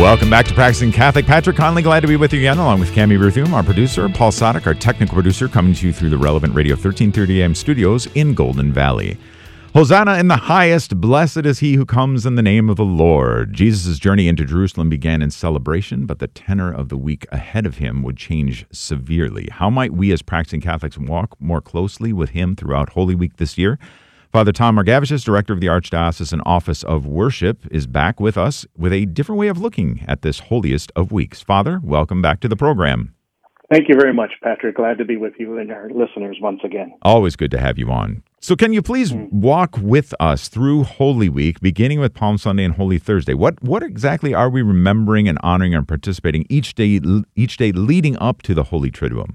Welcome back to Practicing Catholic. Patrick Conley, glad to be with you again, along with Cami Berthum, our producer, Paul Sadek, our technical producer, coming to you through the Relevant Radio 1330 AM studios in Golden Valley. Hosanna in the highest, blessed is he who comes in the name of the Lord. Jesus' journey into Jerusalem began in celebration, but the tenor of the week ahead of him would change severely. How might we as practicing Catholics walk more closely with him throughout Holy Week this year? Father Tom Margavicius, director of the Archdiocesan Office of Worship, is back with us with a different way of looking at this holiest of weeks. Father, welcome back to the program. Thank you very much, Patrick. Glad to be with you and our listeners once again. Always good to have you on. So can you please walk with us through Holy Week, beginning with Palm Sunday and Holy Thursday? What exactly are we remembering and honoring and participating each day leading up to the Holy Triduum?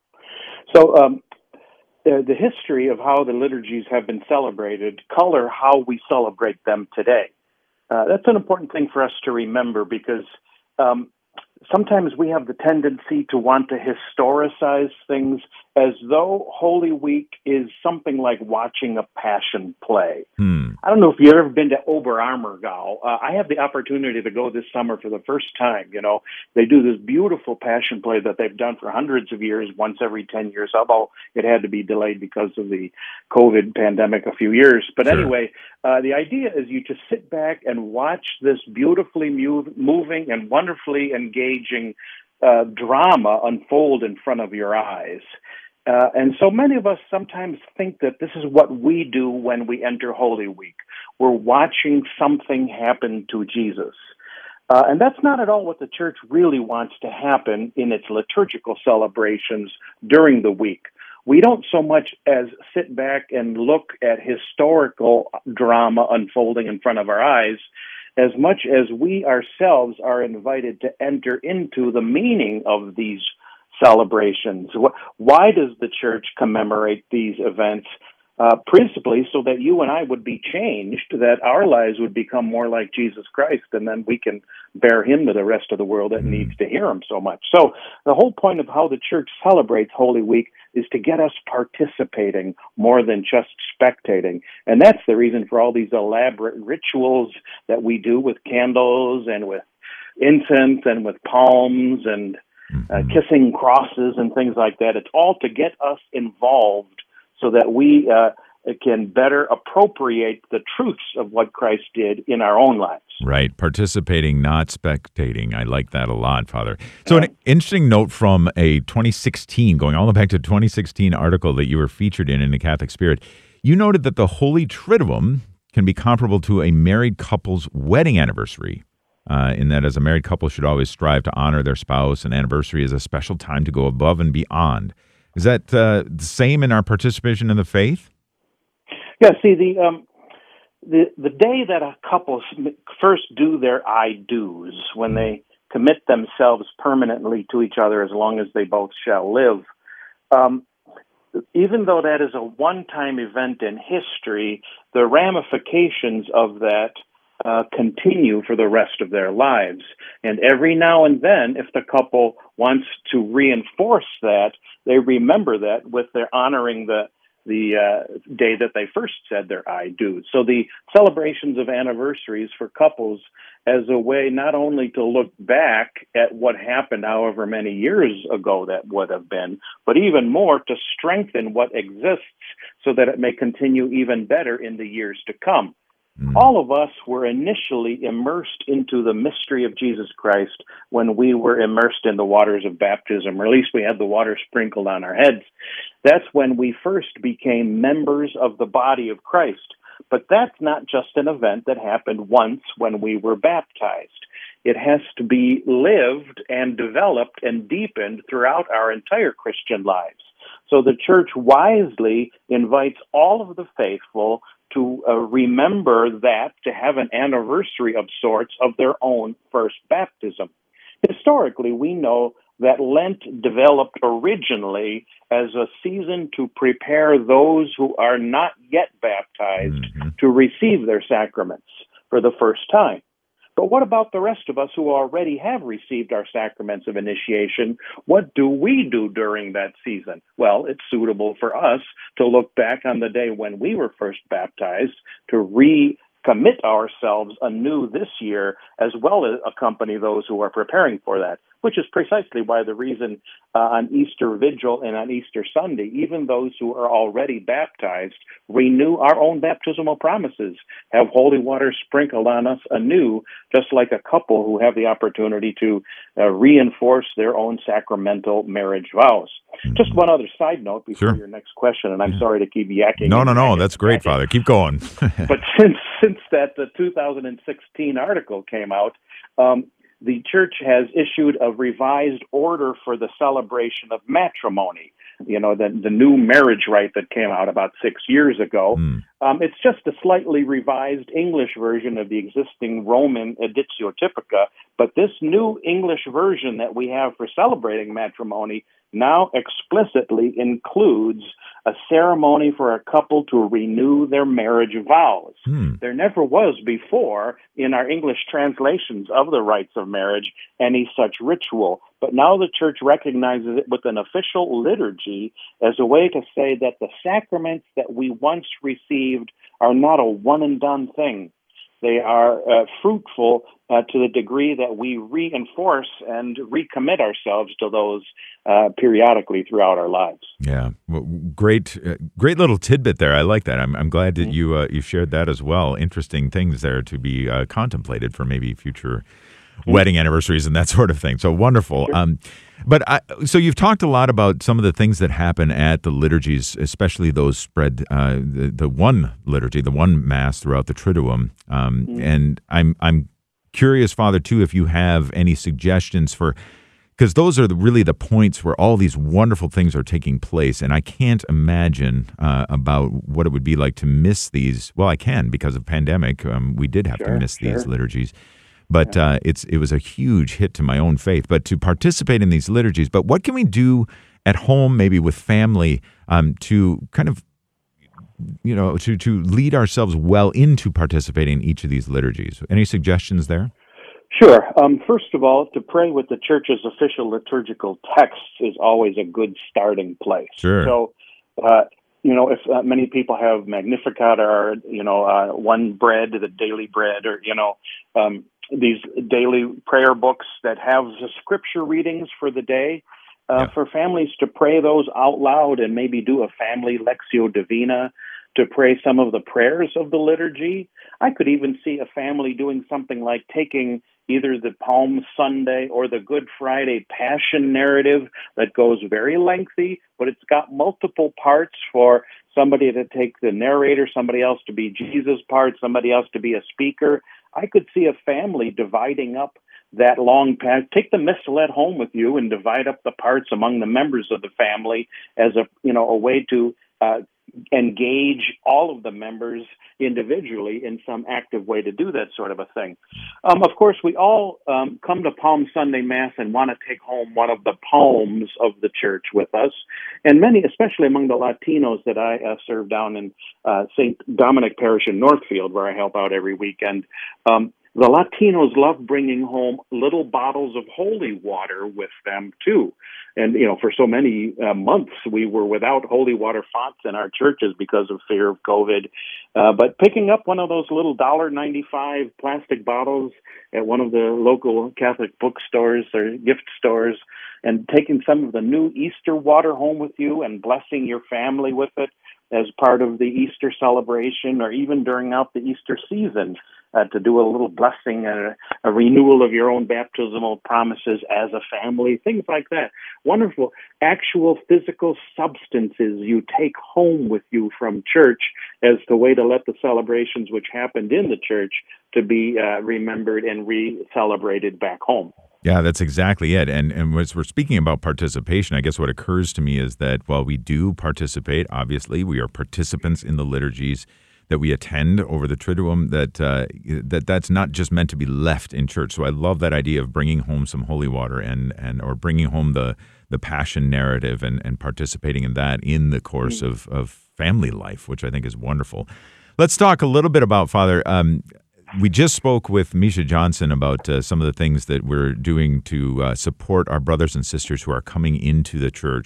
So the history of how the liturgies have been celebrated color how we celebrate them today. That's an important thing for us to remember because sometimes we have the tendency to want to historicize things as though Holy Week is something like watching a passion play. I don't know if you've ever been to Oberammergau. I had the opportunity to go this summer for the first time. You know, they do this beautiful passion play that they've done for hundreds of years, once every 10 years, although it had to be delayed because of the COVID pandemic a few years. But anyway, the idea is you just sit back and watch this beautifully moving and wonderfully engaging drama unfold in front of your eyes. And so many of us sometimes think that this is what we do when we enter Holy Week. We're watching something happen to Jesus. And that's not at all what the Church really wants to happen in its liturgical celebrations during the week. We don't so much as sit back and look at historical drama unfolding in front of our eyes, as much as we ourselves are invited to enter into the meaning of these celebrations. Why does the Church commemorate these events? Principally so that you and I would be changed, that our lives would become more like Jesus Christ, and then we can bear him to the rest of the world that needs to hear him so much. So the whole point of how the Church celebrates Holy Week is to get us participating more than just spectating. And that's the reason for all these elaborate rituals that we do with candles and with incense and with palms and kissing crosses and things like that. It's all to get us involved so that we can better appropriate the truths of what Christ did in our own lives. Right. Participating, not spectating. I like that a lot, Father. So an interesting note from a 2016, going all the way back to 2016 article that you were featured in the Catholic Spirit, you noted that the Holy Triduum can be comparable to a married couple's wedding anniversary. In that as a married couple should always strive to honor their spouse, and anniversary is a special time to go above and beyond. Is that the same in our participation in the faith? Yeah, see, the day that a couple first do their I do's, when they commit themselves permanently to each other as long as they both shall live, even though that is a one-time event in history, the ramifications of that continue for the rest of their lives. And every now and then, if the couple wants to reinforce that, they remember that with their honoring the day that they first said their I do. So the celebrations of anniversaries for couples as a way not only to look back at what happened however many years ago that would have been, but even more to strengthen what exists so that it may continue even better in the years to come. All of us were initially immersed into the mystery of Jesus Christ when we were immersed in the waters of baptism, or at least we had the water sprinkled on our heads. That's when we first became members of the body of Christ. But that's not just an event that happened once when we were baptized. It has to be lived and developed and deepened throughout our entire Christian lives. So the Church wisely invites all of the faithful to remember that, to have an anniversary of sorts of their own first baptism. Historically, we know that Lent developed originally as a season to prepare those who are not yet baptized to receive their sacraments for the first time. But what about the rest of us who already have received our sacraments of initiation? What do we do during that season? Well, it's suitable for us to look back on the day when we were first baptized, to commit ourselves anew this year, as well as accompany those who are preparing for that, which is precisely why the reason on Easter Vigil and on Easter Sunday, even those who are already baptized renew our own baptismal promises, have holy water sprinkled on us anew, just like a couple who have the opportunity to reinforce their own sacramental marriage vows. Just one other side note before your next question, and I'm sorry to keep yakking. No, that's great, Father. Keep going. But since that the 2016 article came out, the church has issued a revised order for the celebration of matrimony. You know, the new marriage rite that came out about 6 years ago. It's just a slightly revised English version of the existing Roman Editio Typica, but this new English version that we have for celebrating matrimony now explicitly includes a ceremony for a couple to renew their marriage vows. There never was before in our English translations of the rites of marriage any such ritual, but now the church recognizes it with an official liturgy as a way to say that the sacraments that we once received are not a one-and-done thing. They are fruitful to the degree that we reinforce and recommit ourselves to those periodically throughout our lives. Yeah, well, great little tidbit there. I like that. I'm glad that you shared that as well. Interesting things there to be contemplated for maybe future wedding anniversaries and that sort of thing. So wonderful. Sure. So you've talked a lot about some of the things that happen at the liturgies, especially those spread the one liturgy, the one Mass throughout the Triduum. And I'm curious, Father, too, if you have any suggestions for, because those are really the points where all these wonderful things are taking place, and I can't imagine about what it would be like to miss these. Well, I can because of pandemic. We did have to miss these liturgies. But it was a huge hit to my own faith. But to participate in these liturgies, but what can we do at home, maybe with family, to kind of, to lead ourselves well into participating in each of these liturgies? Any suggestions there? Sure. First of all, to pray with the Church's official liturgical texts is always a good starting place. Sure. So, if many people have Magnificat or, One Bread, the Daily Bread, or, these daily prayer books that have the scripture readings for the day, for families to pray those out loud and maybe do a family Lectio Divina to pray some of the prayers of the liturgy. I could even see a family doing something like taking either the Palm Sunday or the Good Friday Passion narrative that goes very lengthy, but it's got multiple parts for somebody to take the narrator, somebody else to be Jesus' part, somebody else to be a speaker. I could see a family dividing up that long path. Take the missal at home with you and divide up the parts among the members of the family as a way to engage all of the members individually in some active way to do that sort of a thing. Of course, we all come to Palm Sunday Mass and want to take home one of the poems of the church with us. And many, especially among the Latinos that I serve down in St. Dominic Parish in Northfield, where I help out every weekend, the Latinos love bringing home little bottles of holy water with them, too. And, for so many months, we were without holy water fonts in our churches because of fear of COVID. But picking up one of those little $1.95 plastic bottles at one of the local Catholic bookstores or gift stores and taking some of the new Easter water home with you and blessing your family with it as part of the Easter celebration or even during out the Easter season, to do a little blessing, a renewal of your own baptismal promises as a family, things like that. Wonderful actual physical substances you take home with you from church as the way to let the celebrations which happened in the church to be remembered and re-celebrated back home. Yeah, that's exactly it. And as we're speaking about participation, I guess what occurs to me is that while we do participate, obviously, we are participants in the liturgies that we attend over the Triduum, that's not just meant to be left in church. So I love that idea of bringing home some holy water or bringing home the Passion narrative and participating in that in the course of family life, which I think is wonderful. Let's talk a little bit about, Father, we just spoke with Misha Johnson about some of the things that we're doing to support our brothers and sisters who are coming into the church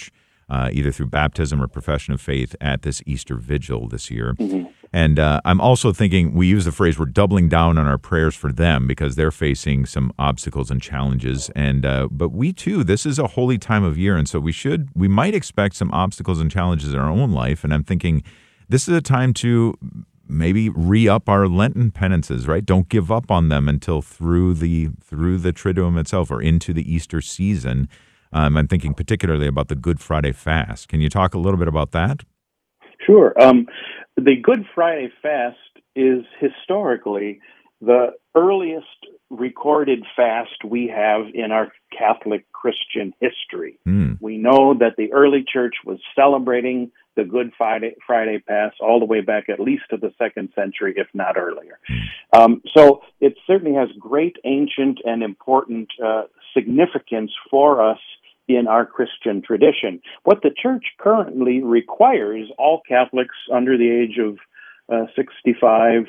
either through baptism or profession of faith at this Easter Vigil this year. Mm-hmm. And I'm also thinking, we use the phrase, we're doubling down on our prayers for them because they're facing some obstacles and challenges. And but we too, this is a holy time of year, and so we might expect some obstacles and challenges in our own life. And I'm thinking, this is a time to maybe re-up our Lenten penances, right? Don't give up on them until through the Triduum itself or into the Easter season. I'm thinking particularly about the Good Friday fast. Can you talk a little bit about that? Sure. The Good Friday fast is historically the earliest recorded fast we have in our Catholic Christian history. We know that the early church was celebrating the Good Friday fast all the way back at least to the 2nd century, if not earlier. So it certainly has great ancient and important significance for us in our Christian tradition. What the Church currently requires all Catholics under the age of 65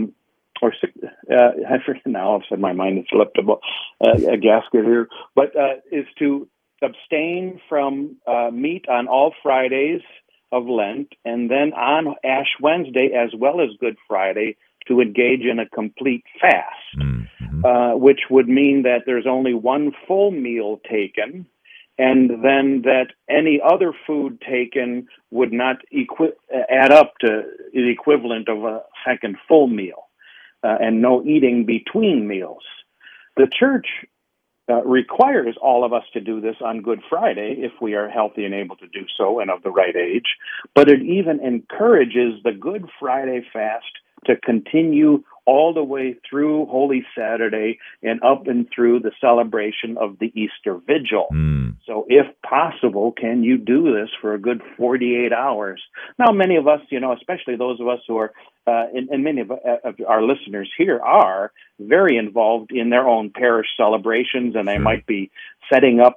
I forget now, all of a sudden my mind has slipped a gasket here, but is to abstain from meat on all Fridays of Lent, and then on Ash Wednesday as well as Good Friday to engage in a complete fast, which would mean that there's only one full meal taken, and then that any other food taken would not add up to the equivalent of a second full meal, and no eating between meals. The Church requires all of us to do this on Good Friday if we are healthy and able to do so and of the right age, but it even encourages the Good Friday fast to continue all the way through Holy Saturday and up and through the celebration of the Easter Vigil. So if possible, can you do this for a good 48 hours? Now, many of us, especially those of us who are, and many of our listeners here are very involved in their own parish celebrations, and they might be setting up,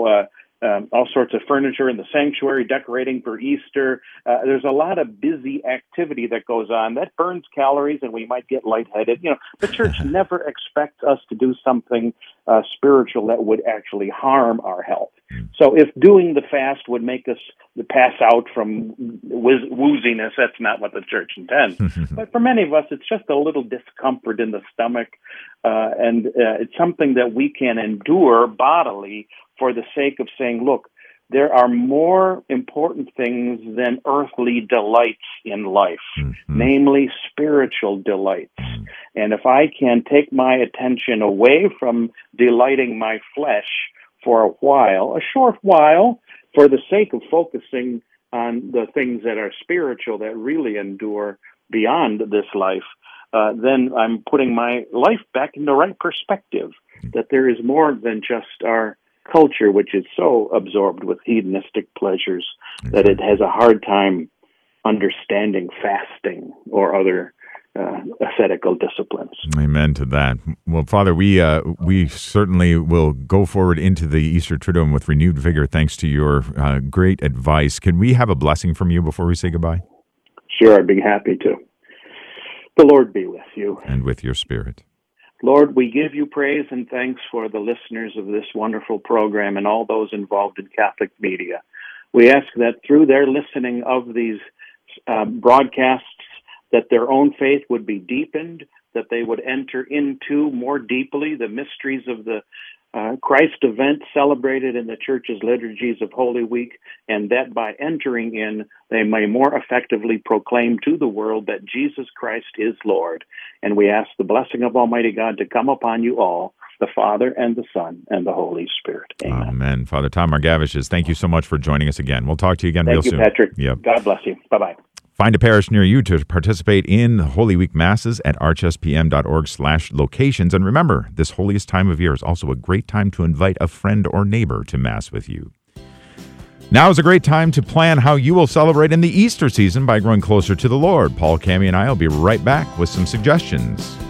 all sorts of furniture in the sanctuary, decorating for Easter. There's a lot of busy activity that goes on that burns calories, and we might get lightheaded. The Church never expects us to do something spiritual that would actually harm our health. So if doing the fast would make us pass out from wooziness, that's not what the Church intends. But for many of us, it's just a little discomfort in the stomach, and it's something that we can endure bodily for the sake of saying, look, there are more important things than earthly delights in life, namely spiritual delights. And if I can take my attention away from delighting my flesh for a short while, for the sake of focusing on the things that are spiritual, that really endure beyond this life, then I'm putting my life back in the right perspective, that there is more than just our culture, which is so absorbed with hedonistic pleasures that it has a hard time understanding fasting or other ascetical disciplines. Amen to that. Well, Father, we certainly will go forward into the Easter Triduum with renewed vigor, thanks to your great advice. Can we have a blessing from you before we say goodbye? Sure, I'd be happy to. The Lord be with you. And with your spirit. Lord, we give you praise and thanks for the listeners of this wonderful program and all those involved in Catholic media. We ask that through their listening of these broadcasts, that their own faith would be deepened, that they would enter into more deeply the mysteries of the Christ event celebrated in the Church's liturgies of Holy Week, and that by entering in, they may more effectively proclaim to the world that Jesus Christ is Lord. And we ask the blessing of Almighty God to come upon you all, the Father and the Son and the Holy Spirit. Amen. Amen. Father Tom Margavicius, thank you so much for joining us again. We'll talk to you again real soon. Thank you, Patrick. Yep. God bless you. Bye-bye. Find a parish near you to participate in Holy Week Masses at archspm.org/locations. And remember, this holiest time of year is also a great time to invite a friend or neighbor to Mass with you. Now is a great time to plan how you will celebrate in the Easter season by growing closer to the Lord. Paul, Cami, and I will be right back with some suggestions.